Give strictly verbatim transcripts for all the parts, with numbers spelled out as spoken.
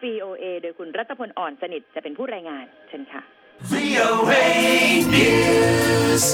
วี โอ เอ โดยคุณรัตพลอ่อนสนิทจะเป็นผู้รายงานเชิญค่ะวี โอ เอ News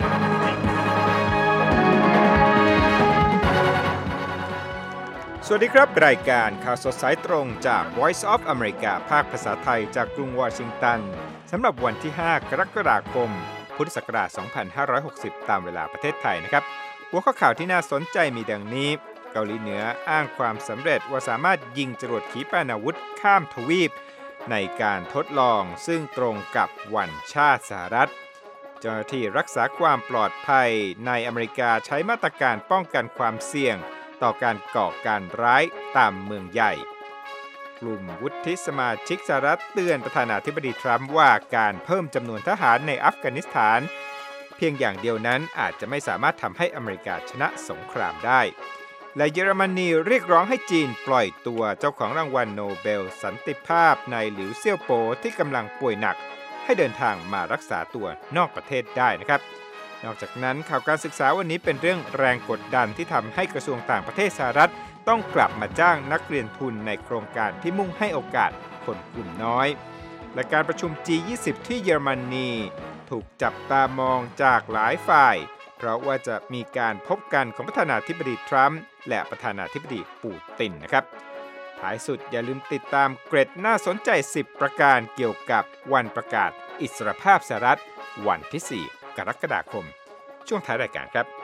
สวัสดีครับรายการข่าวสดสายตรงจาก Voice of America ภาคภาษาไทยจากกรุงวอชิงตันสำหรับวันที่ห้ากรกฎาคมพุทธศักราชสองพันห้าร้อยหกสิบตามเวลาประเทศไทยนะครับหัวข้อข่าวที่น่าสนใจมีดังนี้เกาหลีเหนืออ้างความสำเร็จว่าสามารถยิงจรวดขีปนาวุธข้ามทวีปในการทดลองซึ่งตรงกับวันชาติสหรัฐเจ้าหน้าที่รักษาความปลอดภัยในอเมริกาใช้มาตรการป้องกันความเสี่ยงต่อการก่อการร้ายตามเมืองใหญ่กลุ่มวุฒิสมาชิกสหรัฐเตือนประธานาธิบดีทรัมป์ว่าการเพิ่มจำนวนทหารในอัฟกานิสถานเพียงอย่างเดียวนั้นอาจจะไม่สามารถทำให้อเมริกาชนะสงครามได้และเยอรมนีเรียกร้องให้จีนปล่อยตัวเจ้าของรางวัลโนเบลสันติภาพนายหลิวเซี่ยวโปที่กำลังป่วยหนักให้เดินทางมารักษาตัวนอกประเทศได้นะครับนอกจากนั้นข่าวการศึกษาวันนี้เป็นเรื่องแรงกดดันที่ทำให้กระทรวงต่างประเทศสหรัฐต้องกลับมาจ้างนักเรียนทุนในโครงการที่มุ่งให้โอกาสคนกลุ่มน้อยและการประชุม จี ยี่สิบ ที่เยอรมนีถูกจับตามองจากหลายฝ่ายเพราะว่าจะมีการพบกันของประธานาธิบดีทรัมป์และประธานาธิบดีปูตินนะครับท้ายสุดอย่าลืมติดตามเกร็ดน่าสนใจสิบประการเกี่ยวกับวันประกาศอิสรภาพสหรัฐวันที่สี่กรกฎาคมช่วงท้ายรายการครับ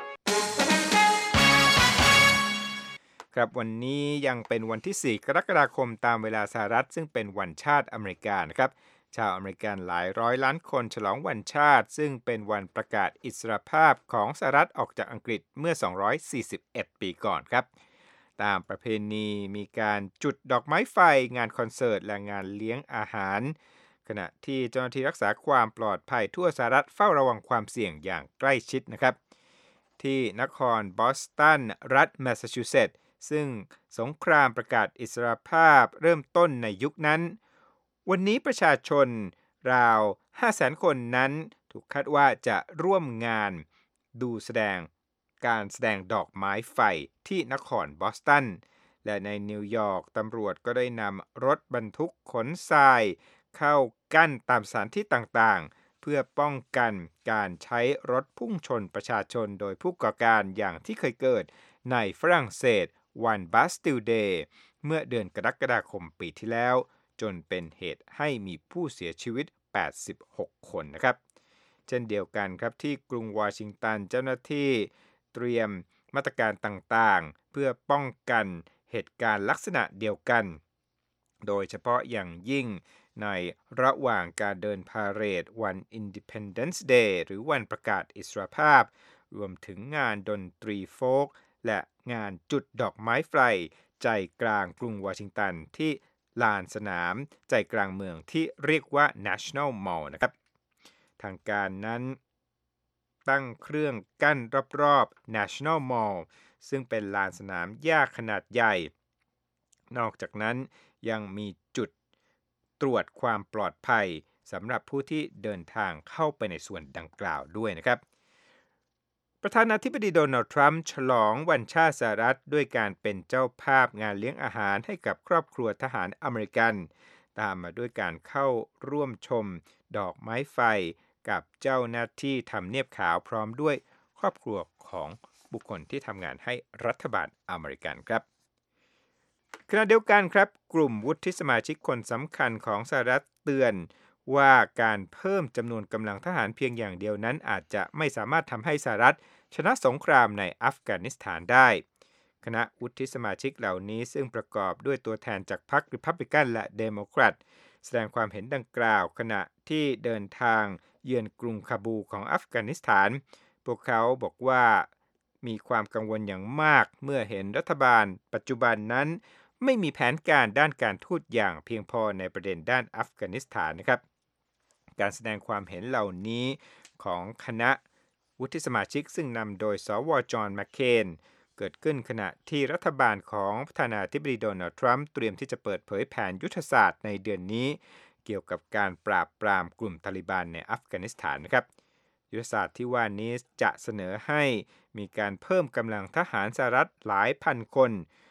ครับวันนี้ยังเป็นวันที่สี่กรกฎาคมตามเวลาสหรัฐซึ่งเป็นวันชาติอเมริกานะครับชาวอเมริกันหลายร้อยล้านคนฉลองวันชาติซึ่งเป็นวันประกาศอิสรภาพของสหรัฐออกจากอังกฤษเมื่อสองร้อยสี่สิบเอ็ดปีก่อนครับตามประเพณีมีการจุดดอกไม้ไฟงานคอนเสิร์ตและงานเลี้ยงอาหารขณะที่เจ้าหน้าที่รักษาความปลอดภัยทั่วสหรัฐเฝ้าระวังความเสี่ยงอย่างใกล้ชิดนะครับที่นครบอสตันรัฐแมสซาชูเซตส์ซึ่งสงครามประกาศอิสรภาพเริ่มต้นในยุคนั้นวันนี้ประชาชนราว ห้าแสน คนนั้นถูกคาดว่าจะร่วมงานดูแสดงการแสดงดอกไม้ไฟที่นครบอสตันและในนิวยอร์กตำรวจก็ได้นำรถบรรทุกขนทรายเข้ากั้นตามสถานที่ต่างๆเพื่อป้องกันการใช้รถพุ่งชนประชาชนโดยผู้ก่อการอย่างที่เคยเกิดในฝรั่งเศสวันบาสติลเดย์เมื่อเดือนกรกฎาคมปีที่แล้วจนเป็นเหตุให้มีผู้เสียชีวิตแปดสิบหกคนนะครับเช่นเดียวกันครับที่กรุงวอชิงตันเจ้าหน้าที่เตรียมมาตรการต่างๆเพื่อป้องกันเหตุการณ์ลักษณะเดียวกันโดยเฉพาะอย่างยิ่งในระหว่างการเดินพาเหรดวัน Independence Day หรือวันประกาศอิสรภาพรวมถึงงานดนตรีโฟล์กและงานจุดดอกไม้ไฟใจกลางกรุงวอชิงตันที่ลานสนามใจกลางเมืองที่เรียกว่า National Mall นะครับทางการนั้นตั้งเครื่องกั้นรอบๆ National Mall ซึ่งเป็นลานสนามหญ้าขนาดใหญ่นอกจากนั้นยังมีจุดตรวจความปลอดภัยสำหรับผู้ที่เดินทางเข้าไปในส่วนดังกล่าวด้วยนะครับประธานาธิบดีโดนัลด์ทรัมป์ฉลองวันชาติสหรัฐด้วยการเป็นเจ้าภาพงานเลี้ยงอาหารให้กับครอบครัวทหารอเมริกันตามมาด้วยการเข้าร่วมชมดอกไม้ไฟกับเจ้าหน้าที่ทำเนียบขาวพร้อมด้วยครอบครัวของบุคคลที่ทำงานให้รัฐบาลอเมริกันครับขณะเดียวกันครับกลุ่มวุฒิสมาชิกคนสำคัญของสหรัฐเตือนว่าการเพิ่มจำนวนกำลังทหารเพียงอย่างเดียวนั้นอาจจะไม่สามารถทำให้สหรัฐชนะสงครามในอัฟกานิสถานได้คณะวุฒิสมาชิกเหล่านี้ซึ่งประกอบด้วยตัวแทนจากพรรคริพับลิกันและเดโมแครตแสดงความเห็นดังกล่าวขณะที่เดินทางเยือนกรุงคาบูของอัฟกานิสถานพวกเขาบอกว่ามีความกังวลอย่างมากเมื่อเห็นรัฐบาลปัจจุบันนั้นไม่มีแผนการด้านการทูตอย่างเพียงพอในประเด็นด้านอัฟกานิสถานนะครับการแสดงความเห็นเหล่านี้ของคณะวุฒิสมาชิกซึ่งนำโดยสวจอห์นแมคเคนเกิดขึ้นขณะที่รัฐบาลของประธานาธิบดีโดนัลด์ทรัมป์เตรียมที่จะเปิดเผยแผนยุทธศาสตร์ในเดือนนี้เกี่ยวกับการปราบปรามกลุ่มตาลิบันในอัฟกานิสถานนะครับยุทธศาสตร์ที่ว่านี้จะเสนอให้มีการเพิ่มกำลังทหารสหรัฐหลายพันคน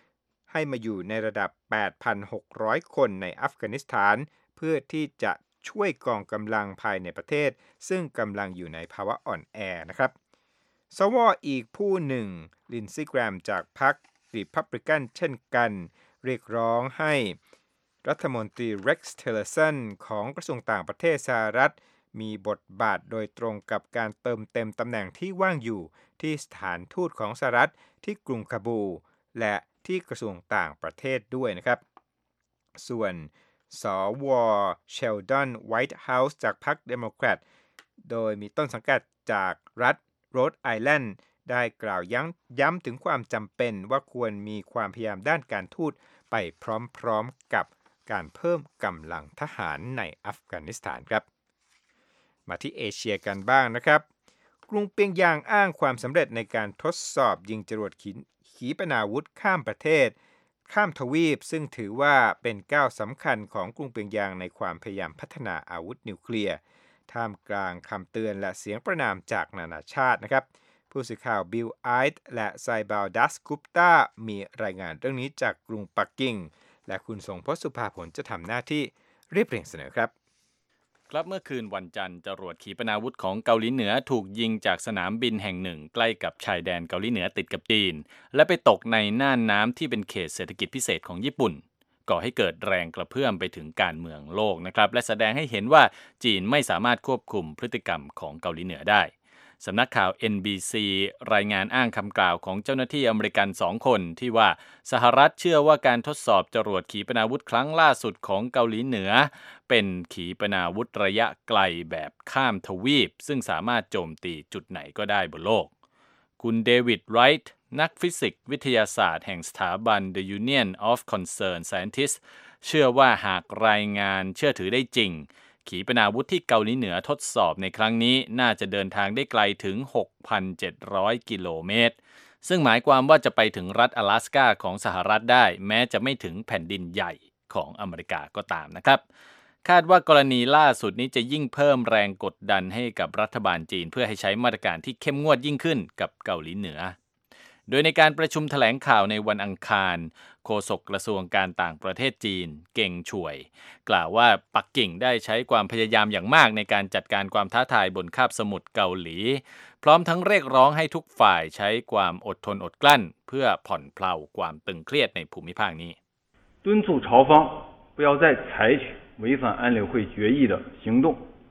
ให้มาอยู่ในระดับ แปดพันหกร้อย คนในอัฟกานิสถานเพื่อที่จะช่วยกองกำลังภายในประเทศซึ่งกำลังอยู่ในภาวะอ่อนแอนะครับสวอีกผู้หนึ่งลินซีแกรมจากพรรครีพับลิกันเช่นกันเรียกร้องให้รัฐมนตรีเร็กซ์เทเลสันของกระทรวงต่างประเทศสหรัฐมีบทบาทโดยตรงกับการเติมเต็มตำแหน่งที่ว่างอยู่ที่สถานทูตของสหรัฐที่กรุงคาบูและที่กระทรวงต่างประเทศด้วยนะครับส่วนสวเชลดอนไวท์เฮาส์จากพรรคเดโมแครตโดยมีต้นสังกัดจากรัฐโรดไอแลนด์ได้กล่าวย้ำย้ำถึงความจำเป็นว่าควรมีความพยายามด้านการทูตไปพร้อมๆกับการเพิ่มกำลังทหารในอัฟกานิสถานครับมาที่เอเชียกันบ้างนะครับกรุงเปียงยางอ้างความสำเร็จในการทดสอบยิงจรวดขีปนาวุธข้ามประเทศข้ามทวีปซึ่งถือว่าเป็นก้าวสำคัญของกรุงเปียงยางในความพยายามพัฒนาอาวุธนิวเคลียร์ท่ามกลางคำเตือนและเสียงประณามจากนานาชาตินะครับผู้สื่อข่าวบิลไอท์และไซบาลดัสกุปตามีรายงานเรื่องนี้จากกรุงปักกิ่งและคุณทรงพจน์สุภาผลจะทำหน้าที่เรียบเรียงเสนอครับครับเมื่อคืนวันจันทร์จรวดขีปนาวุธของเกาหลีเหนือถูกยิงจากสนามบินแห่งหนึ่งใกล้กับชายแดนเกาหลีเหนือติดกับจีนและไปตกในน่านน้ำที่เป็นเขตเศรษฐกิจพิเศษของญี่ปุ่นก่อให้เกิดแรงกระเพื่อมไปถึงการเมืองโลกนะครับและแสดงให้เห็นว่าจีนไม่สามารถควบคุมพฤติกรรมของเกาหลีเหนือได้สำนักข่าว เอ็น บี ซี รายงานอ้างคำกล่าวของเจ้าหน้าที่อเมริกันสองคนที่ว่าสหรัฐเชื่อว่าการทดสอบจรวดขีปนาวุธครั้งล่าสุดของเกาหลีเหนือเป็นขีปนาวุธระยะไกลแบบข้ามทวีปซึ่งสามารถโจมตีจุดไหนก็ได้บนโลกคุณเดวิดไรท์นักฟิสิกส์วิทยาศาสตร์แห่งสถาบัน The Union of Concerned Scientists เชื่อว่าหากรายงานเชื่อถือได้จริงขีปนาวุธที่เกาหลีเหนือทดสอบในครั้งนี้น่าจะเดินทางได้ไกลถึง หกพันเจ็ดร้อย กิโลเมตรซึ่งหมายความว่าจะไปถึงรัฐ阿拉斯ก้าของสหรัฐได้แม้จะไม่ถึงแผ่นดินใหญ่ของอเมริกาก็ตามนะครับคาดว่ากรณีล่าสุดนี้จะยิ่งเพิ่มแรงกดดันให้กับรัฐบาลจีนเพื่อให้ใช้มาตรการที่เข้มงวดยิ่งขึ้นกับเกาหลีเหนือโดยในการประชุมแถลงข่าวในวันอังคารโฆษกกระทรวงการต่างประเทศจีนเก่งช่วยกล่าวว่าปักกิ่งได้ใช้ความพยายามอย่างมากในการจัดการความท้าทายบนคาบสมุทรเกาหลีพร้อมทั้งเรียกร้องให้ทุกฝ่ายใช้ความอดทนอดกลั้นเพื่อผ่อนเพลาความตึงเครียดในภูมิภาคนี้敦促朝方不要再采取违反安理会决议的行动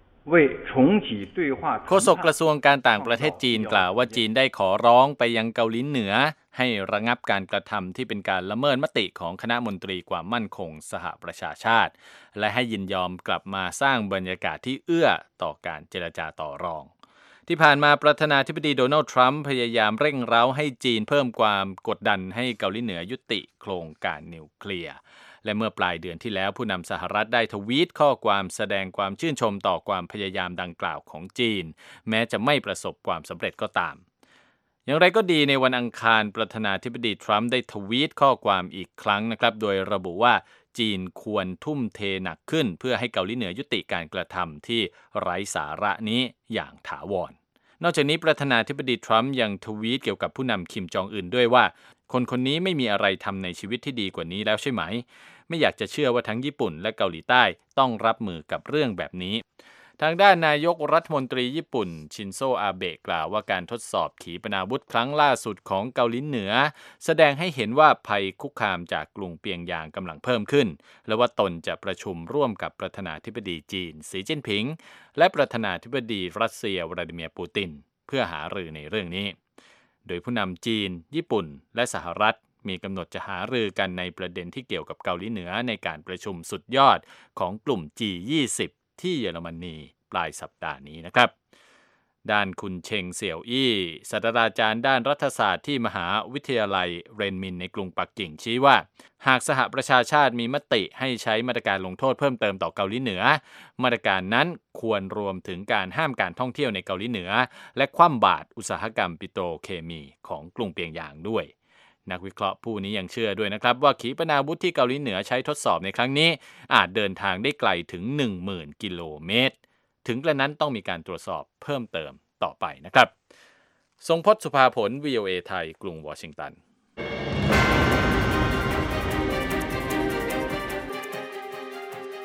โฆษกกระทรวงการต่างประเทศจีนกล่าวว่าจีนได้ขอร้องไปยังเกาหลีเหนือให้ระงับการกระทำที่เป็นการละเมิดมติของคณะมนตรีความมั่นคงสหประชาชาติและให้ยินยอมกลับมาสร้างบรรยากาศที่เอื้อต่อการเจรจาต่อรองที่ผ่านมาประธานาธิบดีโดนัลด์ทรัมป์พยายามเร่งเร้าให้จีนเพิ่มความกดดันให้เกาหลีเหนือยุติโครงการนิวเคลียร์และเมื่อปลายเดือนที่แล้วผู้นำสหรัฐได้ทวีตข้อความแสดงความชื่นชมต่อความพยายามดังกล่าวของจีนแม้จะไม่ประสบความสำเร็จก็ตามอย่างไรก็ดีในวันอังคารประธานาธิบดีทรัมป์ได้ทวีตข้อความอีกครั้งนะครับโดยระบุว่าจีนควรทุ่มเทหนักขึ้นเพื่อให้เกาหลีเหนือยุติการกระทำที่ไร้สาระนี้อย่างถาวรนอกจากนี้ประธานาธิบดีทรัมป์ยังทวีตเกี่ยวกับผู้นำคิมจองอึนด้วยว่าคนคนนี้ไม่มีอะไรทำในชีวิตที่ดีกว่านี้แล้วใช่ไหมไม่อยากจะเชื่อว่าทั้งญี่ปุ่นและเกาหลีใต้ต้องรับมือกับเรื่องแบบนี้ทางด้านนายกรัฐมนตรีญี่ปุ่นชินโซอาเบะกล่าวว่าการทดสอบขีปนาวุธครั้งล่าสุดของเกาหลีเหนือแสดงให้เห็นว่าภัยคุกคามจากกรุงเปียงยางกำลังเพิ่มขึ้นและว่าตนจะประชุมร่วมกับประธานาธิบดีจีนสีจิ้นผิงและประธานาธิบดีรัสเซียวลาดิเมียร์ปูตินเพื่อหารือในเรื่องนี้โดยผู้นำจีนญี่ปุ่นและสหรัฐมีกำหนดจะหารือกันในประเด็นที่เกี่ยวกับเกาหลีเหนือในการประชุมสุดยอดของกลุ่ม จี ยี่สิบ ที่เยอรมนีปลายสัปดาห์นี้นะครับด้านคุณเชงเสี่ยวอี้ศาสตราจารย์ด้านรัฐศาสตร์ที่มหาวิทยาลัยเรนมินในกรุงปักกิ่งชี้ว่าหากสหประชาชาติมีมติให้ใช้มาตรการลงโทษเพิ่มเติมต่อเกาหลีเหนือมาตรการนั้นควรรวมถึงการห้ามการท่องเที่ยวในเกาหลีเหนือและคว่ำบาตรอุตสาหกรรมปิโตรเคมีของกรุงเปียงยางด้วยนักวิเคราะห์ผู้นี้ยังเชื่อด้วยนะครับว่าขีปนาวุธที่เกาหลีเหนือใช้ทดสอบในครั้งนี้อาจเดินทางได้ไกลถึง หนึ่งหมื่น กิโลเมตรถึงกระนั้นต้องมีการตรวจสอบเพิ่มเติมต่อไปนะครับทรงพจน์สุภาผล วี โอ เอ ไทยกรุงวอชิงตัน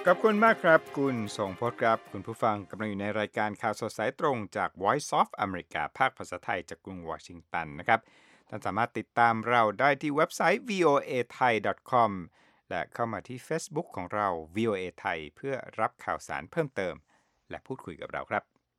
ขอบคุณมากครับคุณทรงพจน์ครับคุณผู้ฟังกำลังอยู่ในรายการข่าวสดสายตรงจาก Voice of America ภาคภาษาไทยจากกรุงวอชิงตันนะครับท่านสามารถติดตามเราได้ที่เว็บไซต์ วี โอ เอ ไทย ดอท คอม และเข้ามาที่ Facebook ของเรา วี โอ เอ ไทยเพื่อรับข่าวสารเพิ่มเติมและพูดคุยกับเราครับ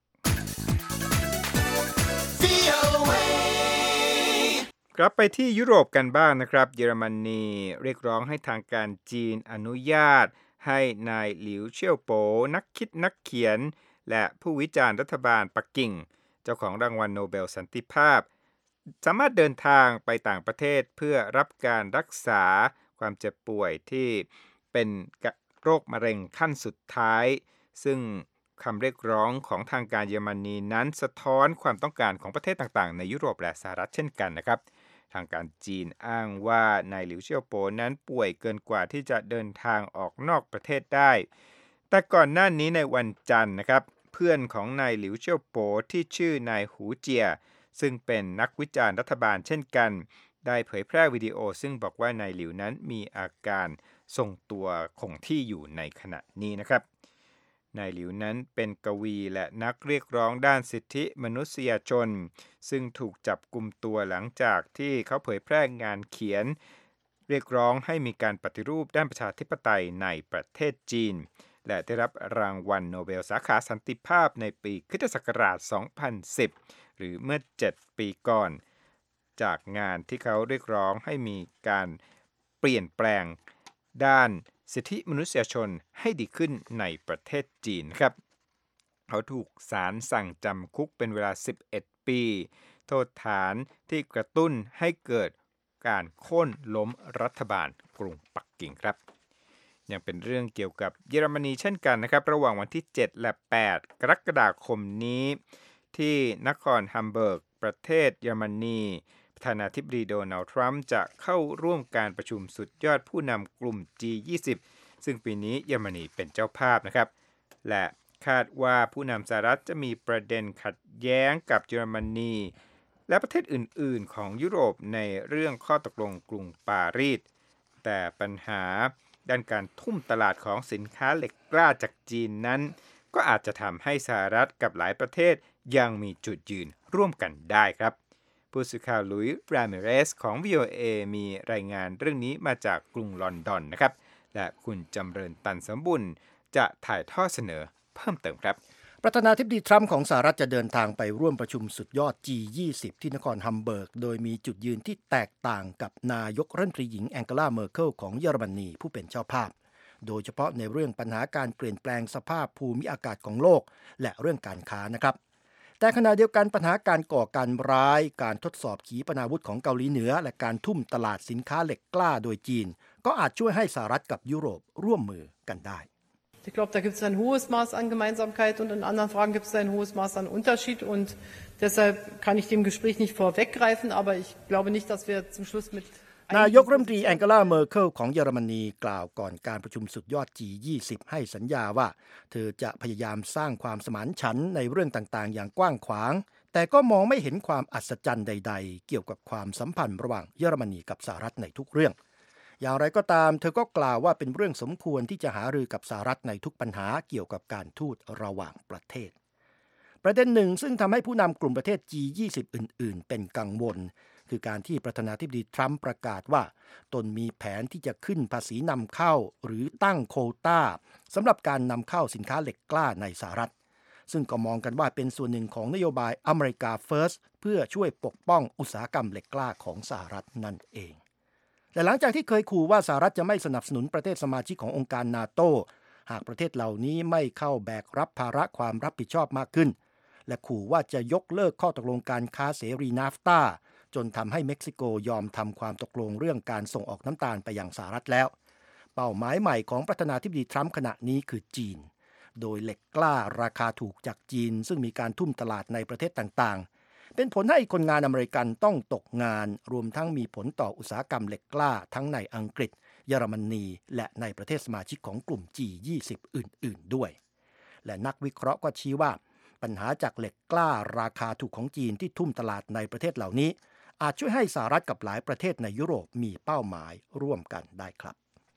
กลับไปที่ยุโรปกันบ้างนะครับเยอรมนีเรียกร้องให้ทางการจีนอนุญาตให้นายหลิวเชี่ยวโปนักคิดนักเขียนและผู้วิจารณ์รัฐบาลปักกิ่งเจ้าของรางวัลโนเบลสันติภาพสามารถเดินทางไปต่างประเทศเพื่อรับการรักษาความเจ็บป่วยที่เป็นโรคมะเร็งขั้นสุดท้ายซึ่งคำเรียกร้องของทางการเยอรมนีนั้นสะท้อนความต้องการของประเทศต่างๆในยุโรปและสหรัฐเช่นกันนะครับทางการจีนอ้างว่านายหลิวเชี่ยวโปนั้นป่วยเกินกว่าที่จะเดินทางออกนอกประเทศได้แต่ก่อนหน้านี้ในวันจันทร์นะครับเพื่อนของนายหลิวเชี่ยวโปที่ชื่อนายหูเจียซึ่งเป็นนักวิจารณ์รัฐบาลเช่นกันได้เผยแพร่วิดีโอซึ่งบอกว่านายหลิวนั้นมีอาการทรงตัวคงที่อยู่ในขณะนี้นะครับนายหลิวนั้นเป็นกวีและนักเรียกร้องด้านสิทธิมนุษยชนซึ่งถูกจับกุมตัวหลังจากที่เขาเผยแพร่งานเขียนเรียกร้องให้มีการปฏิรูปด้านประชาธิปไตยในประเทศจีนและได้รับรางวัลโนเบลสาขาสันติภาพในปีคริสตศักราชสองพันสิบหรือเมื่อเจ็ดปีก่อนจากงานที่เขาเรียกร้องให้มีการเปลี่ยนแปลงด้านสิทธิมนุษยชนให้ดีขึ้นในประเทศจีนครับเขาถูกศาลสั่งจำคุกเป็นเวลาสิบเอ็ดปีโทษฐานที่กระตุ้นให้เกิดการโค่นล้มรัฐบาลกรุงปักกิ่งครับยังเป็นเรื่องเกี่ยวกับเยอรมนีเช่นกันนะครับระหว่างวันที่เจ็ดและแปดกรกฎาคมนี้ที่นครฮัมเบิร์กประเทศเยอรมนีประธานาธิบดีโดนัลด์ทรัมป์จะเข้าร่วมการประชุมสุดยอดผู้นำกลุ่ม จี ยี่สิบ ซึ่งปีนี้เยอรมนีเป็นเจ้าภาพนะครับและคาดว่าผู้นำสหรัฐจะมีประเด็นขัดแย้งกับเยอรมนีและประเทศอื่นๆของยุโรปในเรื่องข้อตกลงกรุงปารีสแต่ปัญหาด้านการทุ่มตลาดของสินค้าเหล็กกล้าจากจีนนั้นก็อาจจะทำให้สหรัฐกับหลายประเทศยังมีจุดยืนร่วมกันได้ครับผู้สื่อข่าวลุยส์ รามิเรสของ วี โอ เอ มีรายงานเรื่องนี้มาจากกรุงลอนดอนนะครับและคุณจำเริญตันสมบุญจะถ่ายทอดเสนอเพิ่มเติมครับประธานาธิบดีทรัมป์ของสหรัฐจะเดินทางไปร่วมประชุมสุดยอด จี ยี่สิบ ที่นครฮัมเบิร์กโดยมีจุดยืนที่แตกต่างกับนายกรัฐมนตรีหญิงแองเกลา เมอร์เคิลของเยอรมนีผู้เป็นเจ้าภาพโดยเฉพาะในเรื่องปัญหาการเปลี่ยนแปลงสภาพภูมิอากาศของโลกและเรื่องการค้านะครับแต่ขณะเดียวกันปัญหาการก่อการร้ายการทดสอบขีปนาวุธของเกาหลีเหนือและการทุ่มตลาดสินค้าเหล็กกล้าโดยจีนก็อาจช่วยให้สหรัฐกับยุโรปร่วมมือกันได้ Ich glaube, da gibt es ein hohes Maß an Gemeinsamkeit und in anderen Fragen gibt es ein hohes Maß an Unterschied. Und deshalb kann ich dem Gespräch nicht vorweggreifen, aber ich glaube nicht, dass wir zum Schluss mit นายกรัฐมนตรีแองเกลา เมอร์เคิลของเยอรมนีกล่าวก่อนการประชุมสุดยอด จี ยี่สิบ ให้สัญญาว่าเธอจะพยายามสร้างความสมานฉันท์ในเรื่องต่างๆอย่างกว้างขวางแต่ก็มองไม่เห็นความอัศจรรย์ใดๆเกี่ยวกับความสัมพันธ์ระหว่างเยอรมนีกับสหรัฐในทุกเรื่องอย่างไรก็ตามเธอก็กล่าวว่าเป็นเรื่องสมควรที่จะหารือกับสหรัฐในทุกปัญหาเกี่ยวกับการทูตระหว่างประเทศประเด็นหนึ่งซึ่งทำให้ผู้นำกลุ่มประเทศ จี ยี่สิบ อื่นๆเป็นกังวลคือการที่ประธานาธิบดีทรัมป์ประกาศว่าตนมีแผนที่จะขึ้นภาษีนำเข้าหรือตั้งโควต้าสำหรับการนำเข้าสินค้าเหล็กกล้าในสหรัฐซึ่งก็มองกันว่าเป็นส่วนหนึ่งของนโยบายอเมริกาเฟิร์สเพื่อช่วยปกป้องอุตสาหกรรมเหล็กกล้าของสหรัฐนั่นเองแต่หลังจากที่เคยขู่ว่าสหรัฐจะไม่สนับสนุนประเทศสมาชิกขององค์การนาโตหากประเทศเหล่านี้ไม่เข้าแบกรับภาระความรับผิดชอบมากขึ้นและขู่ว่าจะยกเลิกข้อตกลงการค้าเสรีนาฟตาจนทำให้เม็กซิโกยอมทำความตกลงเรื่องการส่งออกน้ำตาลไปยังสหรัฐแล้วเป้าหมายใหม่ของประธานาธิบดีทรัมป์ขณะนี้คือจีนโดยเหล็กกล้าราคาถูกจากจีนซึ่งมีการทุ่มตลาดในประเทศต่างๆเป็นผลให้คนงานอเมริกันต้องตกงานรวมทั้งมีผลต่ออุตสาหกรรมเหล็กกล้าทั้งในอังกฤษเยอรมนีและในประเทศสมาชิกของกลุ่ม จี ยี่สิบ อื่นๆด้วยและนักวิเคราะห์ก็ชี้ว่าปัญหาจากเหล็กกล้าราคาถูกของจีนที่ทุ่มตลาดในประเทศเหล่านี้อาจช่วยให้สหรัฐกับหลายประเทศในยุโรปมีเป้าหมายร่วมกันได้ครับ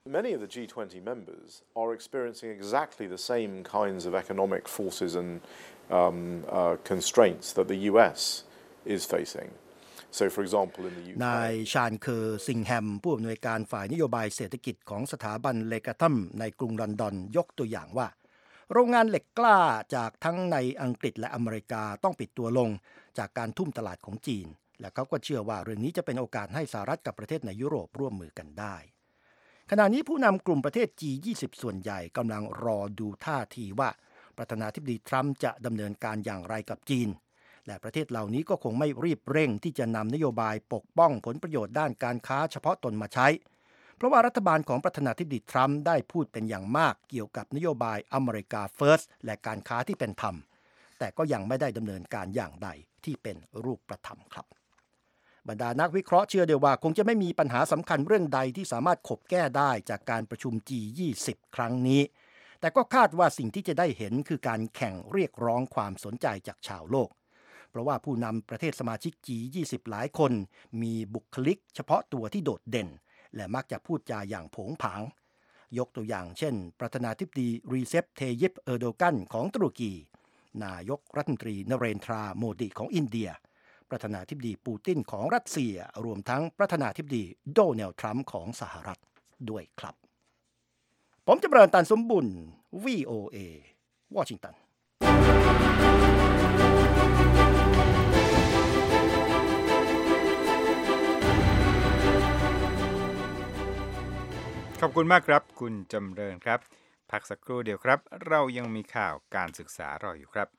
Many of the G twenty members are experiencing exactly the same kinds of economic forces and um, uh, constraints that the U S is facing. So, for example, in the ยู เคนายชาญเคอร์ซิงแฮมผู้อำนวยการฝ่ายนโยบายเศรษฐกิจของสถาบันเลกาทัมในกรุงลอนดอนยกตัวอย่างว่าโรงงานเหล็กกล้าจากทั้งในอังกฤษและอเมริกาต้องปิดตัวลงจากการทุ่มตลาดของจีนและเขาก็เชื่อว่าเรื่องนี้จะเป็นโอกาสให้สหรัฐกับประเทศในยุโรปร่วมมือกันได้ขณะนี้ผู้นำกลุ่มประเทศ จี ยี่สิบ ส่วนใหญ่กำลังรอดูท่าทีว่าประธานาธิบดีทรัมป์จะดำเนินการอย่างไรกับจีนและประเทศเหล่านี้ก็คงไม่รีบเร่งที่จะนำนโยบายปกป้องผลประโยชน์ด้านการค้าเฉพาะตนมาใช้เพราะว่ารัฐบาลของประธานาธิบดีทรัมป์ได้พูดเป็นอย่างมากเกี่ยวกับนโยบายอเมริกาเฟิร์สและการค้าที่เป็นธรรมแต่ก็ยังไม่ได้ดำเนินการอย่างใดที่เป็นรูปธรรมครับบรรดานักวิเคราะห์เชื่อเดียวว่าคงจะไม่มีปัญหาสำคัญเรื่องใดที่สามารถขบแก้ได้จากการประชุม จี ยี่สิบ ครั้งนี้แต่ก็คาดว่าสิ่งที่จะได้เห็นคือการแข่งเรียกร้องความสนใจจากชาวโลกเพราะว่าผู้นำประเทศสมาชิก จี ยี่สิบ หลายคนมีบุคลิกเฉพาะตัวที่โดดเด่นและมักจะพูดจาอย่างโผงผางยกตัวอย่างเช่นประธานาธิบดีรีเซป เทยิป เออร์โดกันของตุรกีนายกรัฐมนตรีนเรนทรา โมดีของอินเดียประธานาธิบดีปูตินของรัสเซียรวมทั้งประธานาธิบดีโดนัลด์ทรัมป์ของสหรัฐด้วยครับผมจำเริญตันสมบุญ วี โอ เอ วอชิงตันขอบคุณมากครับคุณจำเริญครับพักสักครู่เดียวครับเรายังมีข่าวการศึกษารออยู่ครับ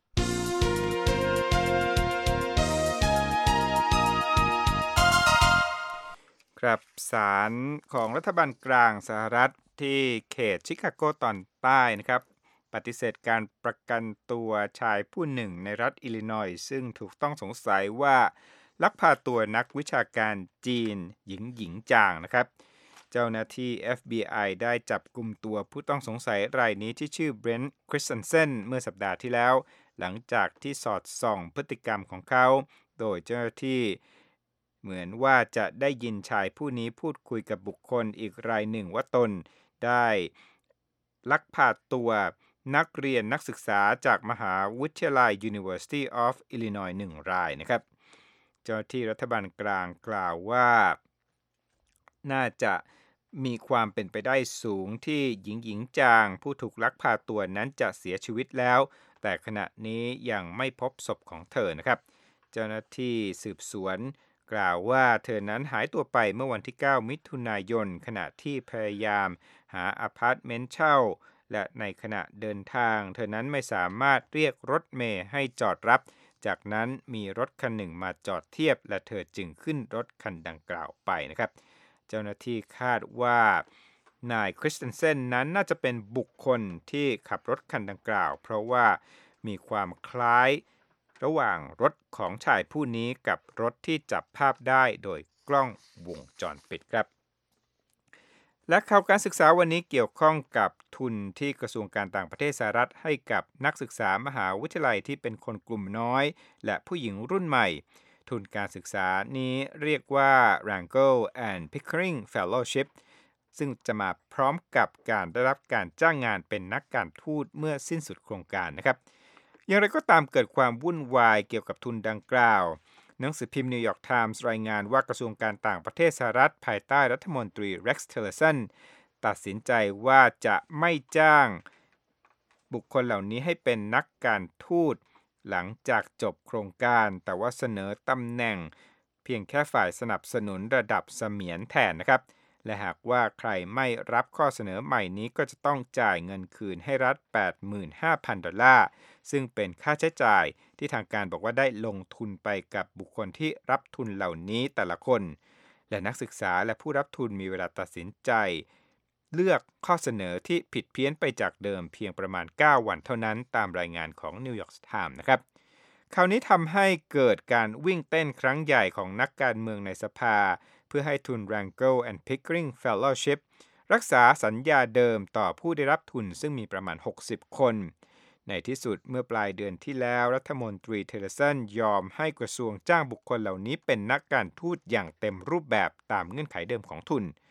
ครับศาลของรัฐบาลกลางสหรัฐที่เขตชิคาโกตอนใต้นะครับปฏิเสธการประกันตัวชายผู้หนึ่งในรัฐอิลลินอยส์ซึ่งถูกต้องสงสัยว่าลักพาตัวนักวิชาการจีนหญิงหญิงจางนะครับเจ้าหน้าที่ เอฟ บี ไอ ได้จับกุมตัวผู้ต้องสงสัยรายนี้ที่ชื่อเบรนท์คริสเซนเซนเมื่อสัปดาห์ที่แล้วหลังจากที่สอดส่องพฤติกรรมของเขาโดยเจ้าหน้าที่เหมือนว่าจะได้ยินชายผู้นี้พูดคุยกับบุคคลอีกรายหนึ่งว่าตนได้ลักพาตัวนักเรียนนักศึกษาจากมหาวิทยาลัย University of Illinois หนึ่งรายนะครับเจ้าหน้าที่รัฐบาลกลางกล่าวว่าน่าจะมีความเป็นไปได้สูงที่หญิงหญิงจางผู้ถูกลักพาตัวนั้นจะเสียชีวิตแล้วแต่ขณะนี้ยังไม่พบศพของเธอนะครับเจ้าหน้าที่สืบสวนกล่าวว่าเธอนั้นหายตัวไปเมื่อวันที่เก้ามิถุนายนขณะที่พยายามหาอพาร์ตเมนต์เช่าและในขณะเดินทางเธอนั้นไม่สามารถเรียกรถเมล์ให้จอดรับจากนั้นมีรถคันหนึ่งมาจอดเทียบและเธอจึงขึ้นรถคันดังกล่าวไปนะครับเจ้าหน้าที่คาดว่านายคริสเตนเซนนั้นน่าจะเป็นบุคคลที่ขับรถคันดังกล่าวเพราะว่ามีความคล้ายระหว่างรถของชายผู้นี้กับรถที่จับภาพได้โดยกล้องวงจรปิดครับและข่าวการศึกษาวันนี้เกี่ยวข้องกับทุนที่กระทรวงการต่างประเทศสหรัฐให้กับนักศึกษามหาวิทยาลัยที่เป็นคนกลุ่มน้อยและผู้หญิงรุ่นใหม่ทุนการศึกษานี้เรียกว่า Rangel and Pickering Fellowship ซึ่งจะมาพร้อมกับการได้รับการจ้างงานเป็นนักการทูตเมื่อสิ้นสุดโครงการนะครับอย่างไรก็ตามเกิดความวุ่นวายเกี่ยวกับทุนดังกล่าวหนังสือพิมพ์นิวยอร์กไทมส์รายงานว่ากระทรวงการต่างประเทศสหรัฐภายใต้รัฐมนตรี Rex Tillerson ตัดสินใจว่าจะไม่จ้างบุคคลเหล่านี้ให้เป็นนักการทูตหลังจากจบโครงการแต่ว่าเสนอตำแหน่งเพียงแค่ฝ่ายสนับสนุนระดับเสมียนแทนนะครับและหากว่าใครไม่รับข้อเสนอใหม่นี้ก็จะต้องจ่ายเงินคืนให้รัฐ แปดหมื่นห้าพัน ดอลลาร์ซึ่งเป็นค่าใช้จ่ายที่ทางการบอกว่าได้ลงทุนไปกับบุคคลที่รับทุนเหล่านี้แต่ละคนและนักศึกษาและผู้รับทุนมีเวลาตัดสินใจเลือกข้อเสนอที่ผิดเพี้ยนไปจากเดิมเพียงประมาณเก้าวันเท่านั้นตามรายงานของ New York Times นะครับคราวนี้ทำให้เกิดการวิ่งเต้นครั้งใหญ่ของนักการเมืองในสภาเพื่อให้ทุน Rangel and Pickering Fellowship รักษาสัญญาเดิมต่อผู้ได้รับทุนซึ่งมีประมาณหกสิบคนในที่สุดเมื่อปลายเดือนที่แล้วรัฐมนตรีเทเลสันยอมให้กระทรวงจ้างบุคคลเหล่านี้เป็นนักการทูตอย่างเต็มรูปแบบตามเงื่อนไขเดิมของทุน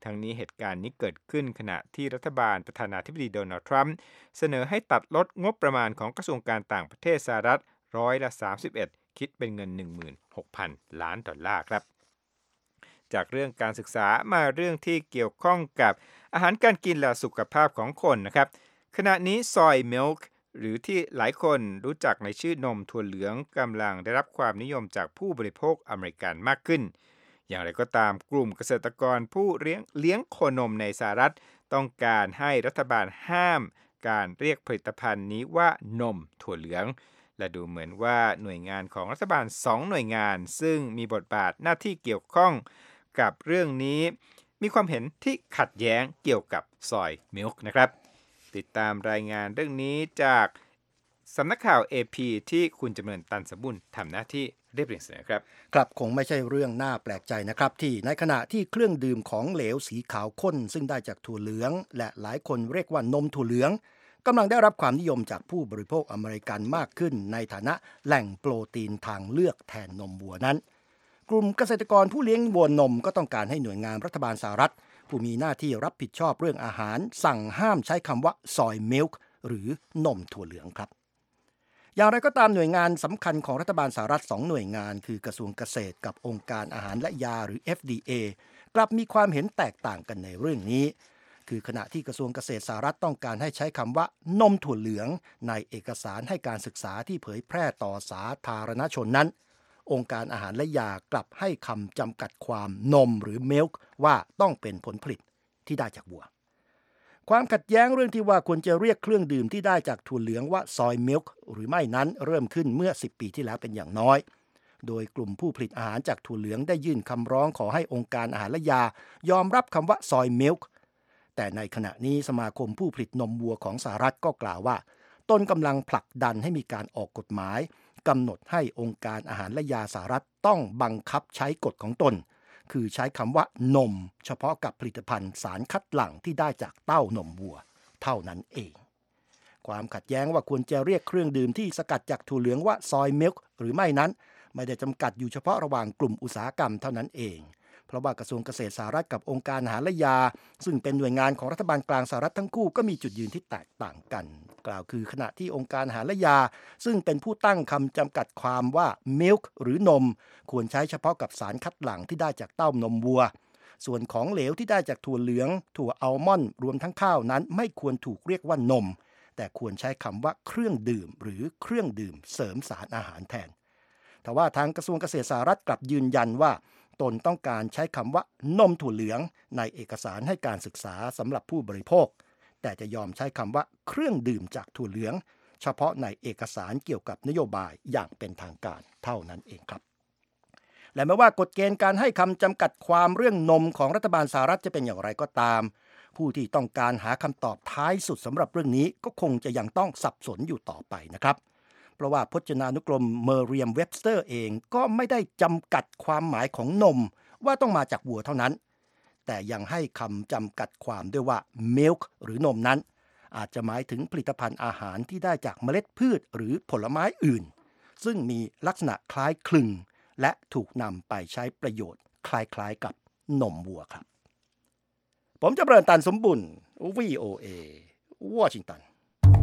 ทั้งนี้เหตุการณ์นี้เกิดขึ้นขณะที่รัฐบาลประธานาธิบดีโดนัลด์ทรัมป์เสนอให้ตัดลดงบประมาณของกระทรวงการต่างประเทศสหรัฐร้อยละสามสิบเอ็ดคิดเป็นเงิน หนึ่งหมื่นหกพัน ล้านดอลลาร์ครับจากเรื่องการศึกษามาเรื่องที่เกี่ยวข้องกับอาหารการกินและสุขภาพของคนนะครับขณะนี้ซอยมิลค์หรือที่หลายคนรู้จักในชื่อนมถั่วเหลืองกำลังได้รับความนิยมจากผู้บริโภคอเมริกันมากขึ้นอย่างไรก็ตามกลุ่มเกษตรกรผู้เลี้ยงเลี้ยงโคนมในสหรัฐต้องการให้รัฐบาลห้ามการเรียกผลิตภัณฑ์นี้ว่านมถั่วเหลืองและดูเหมือนว่าหน่วยงานของรัฐบาลสองหน่วยงานซึ่งมีบทบาทหน้าที่เกี่ยวข้องกับเรื่องนี้มีความเห็นที่ขัดแย้งเกี่ยวกับซอยมิลค์นะครับติดตามรายงานเรื่องนี้จากสำนักข่าว เอ พี ที่คุณจำเริญตันสมบุญทำหน้าที่เรียบเรียงเสนอครับครับคงไม่ใช่เรื่องน่าแปลกใจนะครับที่ในขณะที่เครื่องดื่มของเหลวสีขาวข้นซึ่งได้จากถั่วเหลืองและหลายคนเรียกว่านมถั่วเหลืองกำลังได้รับความนิยมจากผู้บริโภคอเมริกันมากขึ้นในฐานะแหล่งโปรตีนทางเลือกแทนนมวัวนั้นกลุ่มเกษตรกรผู้เลี้ยงวัวนมก็ต้องการให้หน่วยงานรัฐบาลสหรัฐผู้มีหน้าที่รับผิดชอบเรื่องอาหารสั่งห้ามใช้คำว่าซอยมิลค์หรือนมถั่วเหลืองครับอย่างไรก็ตามหน่วยงานสำคัญของรัฐบาลสหรัฐสองหน่วยงานคือกระทรวงเกษตรกับองค์การอาหารและยาหรือ เอฟ ดี เอ กลับมีความเห็นแตกต่างกันในเรื่องนี้คือขณะที่กระทรวงเกษตรสหรัฐต้องการให้ใช้คำว่านมถั่วเหลืองในเอกสารให้การศึกษาที่เผยแพร่ต่อสาธารณชนนั้นองค์การอาหารและยากลับให้คำจำกัดความนมหรือ milk ว่าต้องเป็นผลผลิตที่ได้จากวัวความขัดแย้งเรื่องที่ว่าควรจะเรียกเครื่องดื่มที่ได้จากถั่วเหลืองว่าซอยมิลค์หรือไม่นั้นเริ่มขึ้นเมื่อสิบปีที่แล้วเป็นอย่างน้อยโดยกลุ่มผู้ผลิตอาหารจากถั่วเหลืองได้ยื่นคำร้องขอให้องค์การอาหารและยายอมรับคำว่าซอยมิลค์แต่ในขณะนี้สมาคมผู้ผลิตนมวัวของสหรัฐก็กล่าวว่าตนกำลังผลักดันให้มีการออกกฎหมายกำหนดให้องค์การอาหารและยาสหรัฐต้องบังคับใช้กฎของตนคือใช้คำว่านมเฉพาะกับผลิตภัณฑ์สารคัดหลั่งที่ได้จากเต้านมวัวเท่านั้นเองความขัดแย้งว่าควรจะเรียกเครื่องดื่มที่สกัดจากถั่วเหลืองว่าซอยมิลค์หรือไม่นั้นไม่ได้จำกัดอยู่เฉพาะระหว่างกลุ่มอุตสาหกรรมเท่านั้นเองเพราะว่ากระทรวงเกษตรสหรัฐกับองค์การอาหารและยาซึ่งเป็นหน่วยงานของรัฐบาลกลางสหรัฐทั้งคู่ก็มีจุดยืนที่แตกต่างกันกล่าวคือขณะที่องค์การอาหารและยาซึ่งเป็นผู้ตั้งคำจำกัดความว่า milk หรือนมควรใช้เฉพาะกับสารคัดหลั่งที่ได้จากเต้านมวัวส่วนของเหลวที่ได้จากถั่วเหลืองถั่วอัลมอนด์รวมทั้งข้าวนั้นไม่ควรถูกเรียกว่านมแต่ควรใช้คำว่าเครื่องดื่มหรือเครื่องดื่มเสริมสารอาหารแทนแต่ว่าทางกระทรวงเกษตรสหรัฐกลับยืนยันว่าตนต้องการใช้คำว่านมถั่วเหลืองในเอกสารให้การศึกษาสำหรับผู้บริโภคแต่จะยอมใช้คำว่าเครื่องดื่มจากถั่วเหลืองเฉพาะในเอกสารเกี่ยวกับนโยบายอย่างเป็นทางการเท่านั้นเองครับและแม้ว่ากฎเกณฑ์การให้คำจำกัดความเรื่องนมของรัฐบาลสหรัฐจะเป็นอย่างไรก็ตามผู้ที่ต้องการหาคำตอบท้ายสุดสำหรับเรื่องนี้ก็คงจะยังต้องสับสนอยู่ต่อไปนะครับเพราะว่าพจนานุกรมเมอร์เรียมเว็บสเตอร์เองก็ไม่ได้จำกัดความหมายของนมว่าต้องมาจากวัวเท่านั้นแต่ยังให้คำจำกัดความด้วยว่า milk หรือนมนั้นอาจจะหมายถึงผลิตภัณฑ์อาหารที่ได้จากเมล็ดพืชหรือผลไม้อื่นซึ่งมีลักษณะคล้ายคลึงและถูกนำไปใช้ประโยชน์คล้ายๆกับนมวัวครับผมจำเริญตันสมบุญ วี โอ เอ วอชิงตัน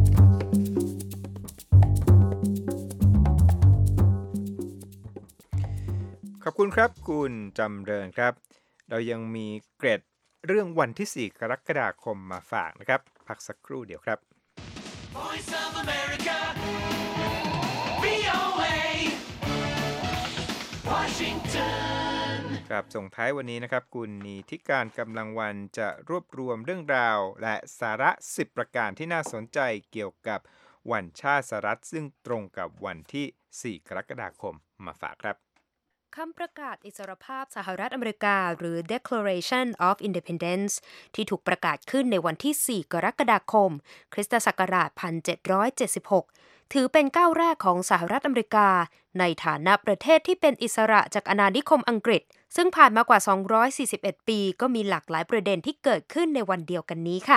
ขอบคุณครับคุณจำเริญครับเรายังมีเกร็ดเรื่องวันที่สี่กรกฎาคมมาฝากนะครับพักสักครู่เดียวครับ Voice of America วี โอ เอ Washington ครับส่งท้ายวันนี้นะครับคุณนีทิการกำลังวันจะรวบรวมเรื่องราวและสาระสิบประการที่น่าสนใจเกี่ยวกับวันชาติสหรัฐซึ่งตรงกับวันที่สี่กรกฎาคมมาฝากครับคำประกาศอิสรภาพสหรัฐอเมริกาหรือ Declaration of Independence ที่ถูกประกาศขึ้นในวันที่สี่กรกฎาคมคริสตศักราชหนึ่งพันเจ็ดร้อยเจ็ดสิบหกถือเป็นก้าวแรกของสหรัฐอเมริกาในฐานะประเทศที่เป็นอิสระจากอาณานิคมอังกฤษซึ่งผ่านมากว่าสองร้อยสี่สิบเอ็ดปีก็มีหลากหลายประเด็นที่เกิดขึ้นในวันเดียวกันนี้ค่ะ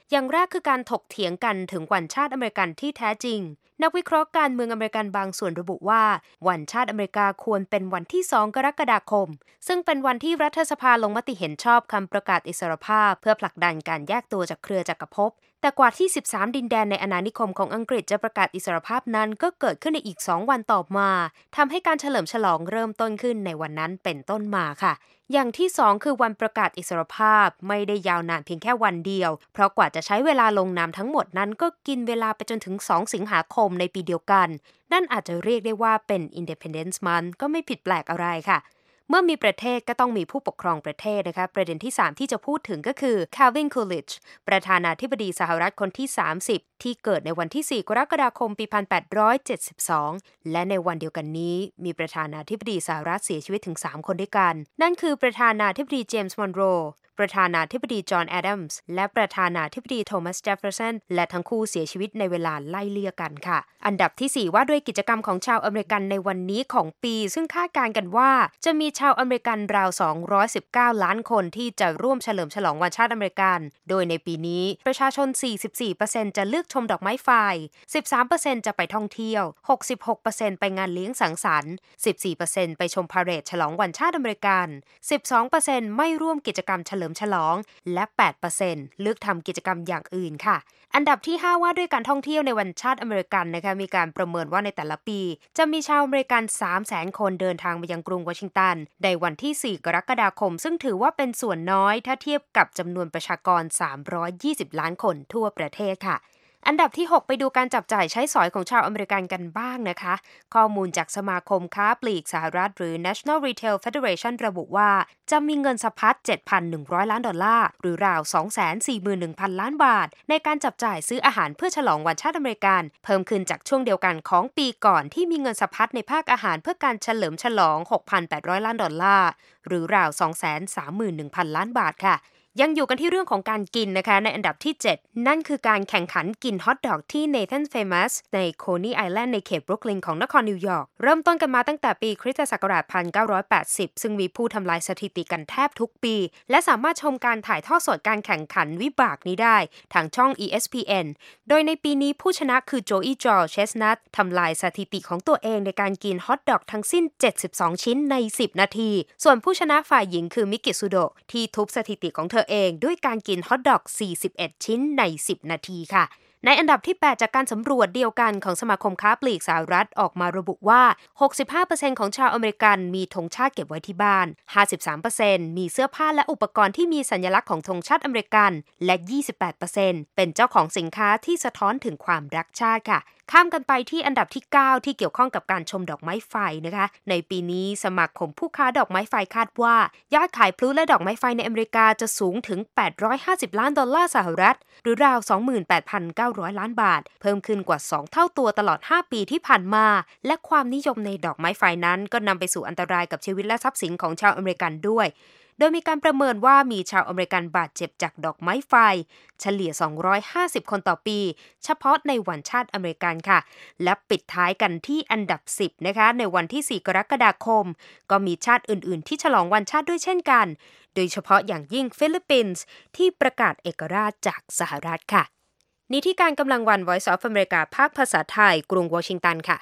อย่างแรกคือการถกเถียงกันถึงวันชาติอเมริกันที่แท้จริงนักวิเคราะห์การเมืองอเมริกันบางส่วนระบุว่าวันชาติอเมริกาควรเป็นวันที่สองกรกฎาคมซึ่งเป็นวันที่รัฐสภาลงมติเห็นชอบคำประกาศอิสรภาพเพื่อผลักดันการแยกตัวจากเครือจักรภพแต่กว่าที่สิบสามดินแดนในอาณานิคมของอังกฤษจะประกาศอิสรภาพนั้นก็เกิดขึ้นในอีกสองวันต่อมาทำให้การเฉลิมฉลองเริ่มต้นขึ้นในวันนั้นเป็นต้นมาค่ะอย่างที่สองคือวันประกาศอิสรภาพไม่ได้ยาวนานเพียงแค่วันเดียวเพราะกว่าจะใช้เวลาลงนามทั้งหมดนั้นก็กินเวลาไปจนถึงสองสิงหาคมในปีเดียวกันนั่นอาจจะเรียกได้ว่าเป็น Independence Month ก็ไม่ผิดแปลกอะไรค่ะเมื่อมีประเทศก็ต้องมีผู้ปกครองประเทศนะคะประเด็นที่สามที่จะพูดถึงก็คือ Calvin Coolidge ประธานาธิบดีสหรัฐคนที่สามสิบที่เกิดในวันที่สี่กรกฎาคมปีหนึ่งพันแปดร้อยเจ็ดสิบสองและในวันเดียวกันนี้มีประธานาธิบดีสหรัฐเสียชีวิตถึงสามคนด้วยกันนั่นคือประธานาธิบดีเจมส์มอนโรประธานาธิบดีจอห์นแอดัมส์และประธานาธิบดีโทมัสเจฟเฟอร์สันและทั้งคู่เสียชีวิตในเวลาไล่เลี่ยกันค่ะอันดับที่สี่ว่าด้วยกิจกรรมของชาวอเมริกันในวันนี้ของปีซึ่งคาดการณ์กันว่าจะมีชาวอเมริกันราวสองร้อยสิบเก้าล้านคนที่จะร่วมเฉลิมฉลองวันชาติอเมริกันโดยในปีนี้ประชาชน สี่สิบสี่เปอร์เซ็นต์ จะเลือกชมดอกไม้ไฟ สิบสามเปอร์เซ็นต์ จะไปท่องเที่ยว หกสิบหกเปอร์เซ็นต์ ไปงานเลี้ยงสังสรรค์ สิบสี่เปอร์เซ็นต์ ไปชมพาเหรดฉลองวันชาติอเมริกัน สิบสองเปอร์เซ็นต์ ไม่ร่วมกิจกรรมเฉลิมฉลองและ แปดเปอร์เซ็นต์ เลือกทำกิจกรรมอย่างอื่นค่ะอันดับที่ห้าว่าด้วยการท่องเที่ยวในวันชาติอเมริกันนะคะมีการประเมินว่าในแต่ละปีจะมีชาวอเมริกัน สามแสน คนเดินทางมายังกรุงวอชิงตันในวันที่สี่กรกฎาคมซึ่งถือว่าเป็นส่วนน้อยถ้าเทียบกับจำนวนประชากรสามร้อยยี่สิบล้านคนทั่วประเทศค่ะอันดับที่หกไปดูการจับจ่ายใช้สอยของชาวอเมริกันกันบ้างนะคะข้อมูลจากสมาคมค้าปลีกสหรัฐหรือ National Retail Federation ระบุว่าจะมีเงินสะพัด เจ็ดพันหนึ่งร้อย ล้านดอลลาร์หรือราว สองแสนสี่หมื่นหนึ่งพัน ล้านบาทในการจับจ่ายซื้ออาหารเพื่อฉลองวันชาติอเมริกันเพิ่มขึ้นจากช่วงเดียวกันของปีก่อนที่มีเงินสะพัดในภาคอาหารเพื่อการเฉลิมฉลอง หกพันแปดร้อย ล้านดอลลาร์หรือราว สองแสนสามหมื่นหนึ่งพัน ล้านบาทค่ะยังอยู่กันที่เรื่องของการกินนะคะในอันดับที่เจ็ดนั่นคือการแข่งขันกินฮอทดอกที่ Nathan Famous ในโคนีไอแลนด์ในเขตบรุกลินของนครนิวยอร์กเริ่มต้นกันมาตั้งแต่ปีคริสตศักราชหนึ่งพันเก้าร้อยแปดสิบซึ่งมีผู้ทำลายสถิติกันแทบทุกปีและสามารถชมการถ่ายทอดสดการแข่งขันวิบากนี้ได้ทางช่อง อี เอส พี เอ็น โดยในปีนี้ผู้ชนะคือโจอี้จอร์จเชสนัททำลายสถิติของตัวเองในการกินฮอทดอกทั้งสิ้นเจ็ดสิบสองชิ้นในสิบนาทีส่วนผู้ชนะฝ่ายหญิงคือมิกิซุโดะที่ทุบสถิติของเธอเองด้วยการกินฮอทดอกสี่สิบเอ็ดชิ้นในสิบนาทีค่ะในอันดับที่แปดจากการสำรวจเดียวกันของสมาคมค้าปลีกสหรัฐออกมาระบุว่า หกสิบห้าเปอร์เซ็นต์ ของชาวอเมริกันมีธงชาติเก็บไว้ที่บ้าน ห้าสิบสามเปอร์เซ็นต์ มีเสื้อผ้าและอุปกรณ์ที่มีสัญลักษณ์ของธงชาติอเมริกันและ ยี่สิบแปดเปอร์เซ็นต์ เป็นเจ้าของสินค้าที่สะท้อนถึงความรักชาติค่ะข้ามกันไปที่อันดับที่เก้าที่เกี่ยวข้องกับการชมดอกไม้ไฟนะคะในปีนี้สมาคมผู้ค้าดอกไม้ไฟคาดว่ายอดขายพลุและดอกไม้ไฟในอเมริกาจะสูงถึงแปดร้อยห้าสิบล้านดอลลาร์สหรัฐหรือราว สองหมื่นแปดพันเก้าร้อย ล้านบาทเพิ่มขึ้นกว่าสองเท่าตัวตลอดห้าปีที่ผ่านมาและความนิยมในดอกไม้ไฟนั้นก็นำไปสู่อันตรายกับชีวิตและทรัพย์สินของชาวอเมริกันด้วยโดยมีการประเมินว่ามีชาวอเมริกันบาดเจ็บจากดอกไม้ไฟเฉลี่ยสองร้อยห้าสิบคนต่อปีเฉพาะในวันชาติอเมริกันค่ะและปิดท้ายกันที่อันดับสิบนะคะในวันที่สี่กรกฎาคมก็มีชาติอื่นๆที่ฉลองวันชาติด้วยเช่นกันโดยเฉพาะอย่างยิ่งฟิลิปปินส์ที่ประกาศเอกราชจากสหรัฐค่ะนี่ที่การกำลังวัน Voice of America ภาคภาษาไทยกรุงวอชิงตันค่ะ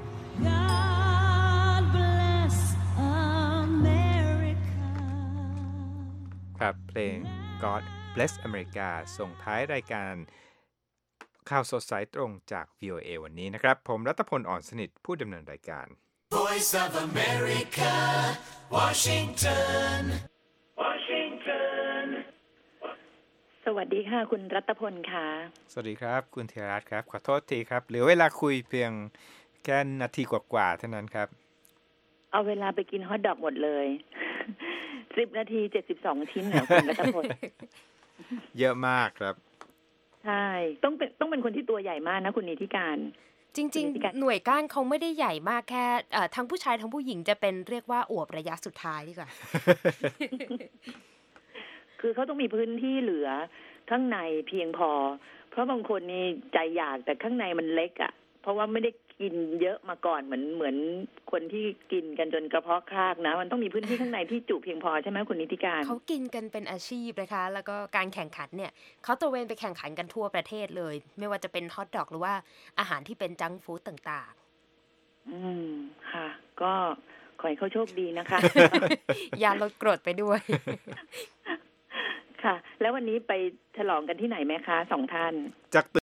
ครับเพลง God Bless America ส่งท้ายรายการข่าวสดสายตรงจาก วี โอ เอ วันนี้นะครับผมรัตพลอ่อนสนิทผู้ดำเนินรายการ Voice of America Washington Washington สวัสดีค่ะคุณรัตพลค่ะสวัสดีครับคุณธีรรัตน์ครับขอโทษทีครับเหลือเวลาคุยเพียงแค่นาทีกว่าๆเท่านั้นครับเอาเวลาไปกินฮอทดอกหมดเลยสิบนาทีเจ็ดสิบสองชิ้นเหรอคุณรัตพลเยอะมากครับใช่ต้องเป็นต้องเป็นคนที่ตัวใหญ่มากนะคุณนิติการจริงๆหน่วยก้านเขาไม่ได้ใหญ่มากแค่ทั้งผู้ชายทั้งผู้หญิงจะเป็นเรียกว่าอวบระยะสุดท้ายดีกว่าคือเขาต้องมีพื้นที่เหลือข้างในเพียงพอเพราะบางคนนี่ใจอยากแต่ข้างในมันเล็กอ่ะเพราะว่าไม่ได้กินเยอะมาก่อนเหมือนเหมือนคนที่กินกันจนกระเพาะคลากนะมันต้องมีพื้นที่ข้างในที่จุเพียงพอใช่ไหมคุณนิติการเขากินกันเป็นอาชีพนะคะแล้วก็การแข่งขันเนี่ยเขาตระเวนไปแข่งขันกันทั่วประเทศเลยไม่ว่าจะเป็นฮอทดอกหรือว่าอาหารที่เป็นจังก์ฟู้ดต่างๆอืมค่ะก็ขอให้เขาโชคดีนะคะยาลดกรดไปด้วยค่ะแล้ววันนี้ไปฉลองกันที่ไหนไหมคะสองท่านจาก